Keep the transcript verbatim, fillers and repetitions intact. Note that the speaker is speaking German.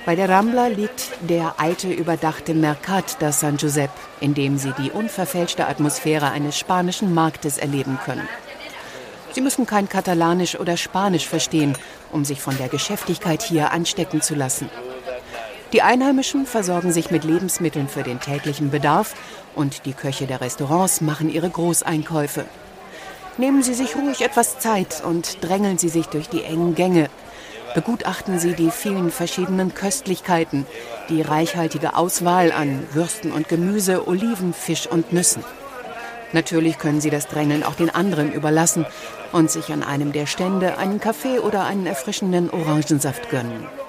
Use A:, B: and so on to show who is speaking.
A: Bei der Rambla liegt der alte, überdachte Mercat de San Josep, in dem Sie die unverfälschte Atmosphäre eines spanischen Marktes erleben können. Sie müssen kein Katalanisch oder Spanisch verstehen, um sich von der Geschäftigkeit hier anstecken zu lassen. Die Einheimischen versorgen sich mit Lebensmitteln für den täglichen Bedarf und die Köche der Restaurants machen ihre Großeinkäufe. Nehmen Sie sich ruhig etwas Zeit und drängeln Sie sich durch die engen Gänge. Begutachten Sie die vielen verschiedenen Köstlichkeiten, die reichhaltige Auswahl an Würsten und Gemüse, Oliven, Fisch und Nüssen. Natürlich können Sie das Drängeln auch den anderen überlassen und sich an einem der Stände einen Kaffee oder einen erfrischenden Orangensaft gönnen.